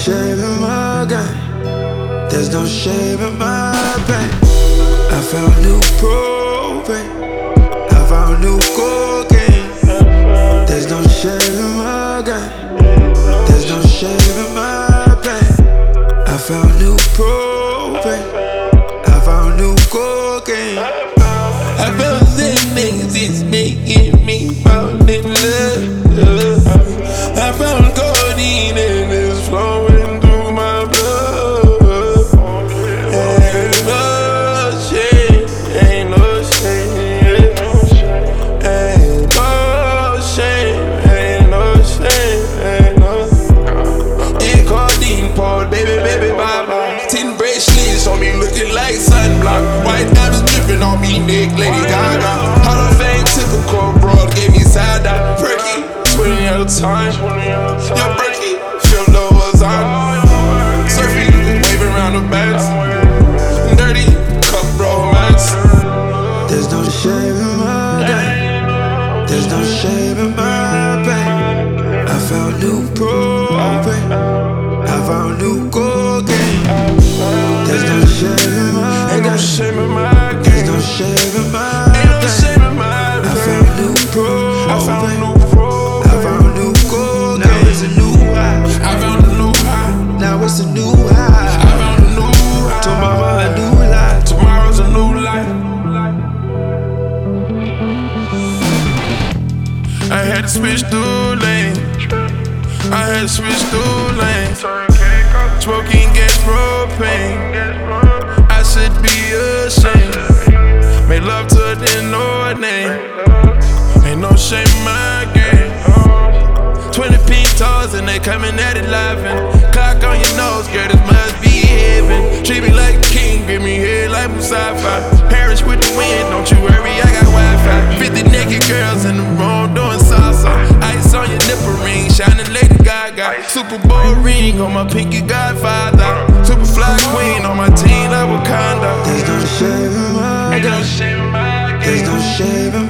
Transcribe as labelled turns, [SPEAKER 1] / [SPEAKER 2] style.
[SPEAKER 1] shame in my game. There's no shame in my pain. I found new propane. I found new cocaine. There's no shame in my game. There's no shame in my pain. I found new propane. I found new cocaine.
[SPEAKER 2] I found that niggas is making me fall in love. I found codeine and it's flowing through my blood. Ain't no shame, ain't no shame, ain't no shame, ain't no shame, ain't no. It codeine poured, baby, bye. 10 bracelets on me looking like sunblock. White diamonds dripping on me, Nick, Lady Gaga. Hall of Fame, typical broad, gave me side-eye. Perky, 20 at a time. Your Berkey, feel low was on. Surfing, waving around the backs. Dirty, cup romance.
[SPEAKER 1] There's no shame in my game. There's no shame in my pain. I found new propane. I found new cocaine. There's no shame in my
[SPEAKER 2] Ain't no
[SPEAKER 1] game.
[SPEAKER 2] shame in my game.
[SPEAKER 1] There's no shame in my
[SPEAKER 2] Ain't no
[SPEAKER 1] pain.
[SPEAKER 2] shame in my
[SPEAKER 1] I
[SPEAKER 2] game.
[SPEAKER 1] found new propane.
[SPEAKER 2] I found new pro.
[SPEAKER 1] I found new cocaine. Now it's a new high.
[SPEAKER 2] I found a new high.
[SPEAKER 1] Now it's a new high.
[SPEAKER 2] I found a new high.
[SPEAKER 1] Tomorrow a new life.
[SPEAKER 2] Tomorrow's a new life. I had to switch through lanes. I had to switch through lanes. Smoking gas propane. I should be ashamed. Made love to her, didn't know her name. Ain't no shame in my game. 20 pink toes and they coming at it laughing. Clock on your nose, girl, this must be heaven. Treat me like a king, give me head like Musafa. Paris with the wind, don't you worry, I got Wi-Fi. 50 naked girls in the room doing salsa. Ice on your nipple ring, shining Lady Gaga. Super Bowl ring on my pinky godfather. Super fly queen on my team like Wakanda.
[SPEAKER 1] There's no shame in my
[SPEAKER 2] Ain't no
[SPEAKER 1] game.
[SPEAKER 2] shame in my game.
[SPEAKER 1] There's no shame in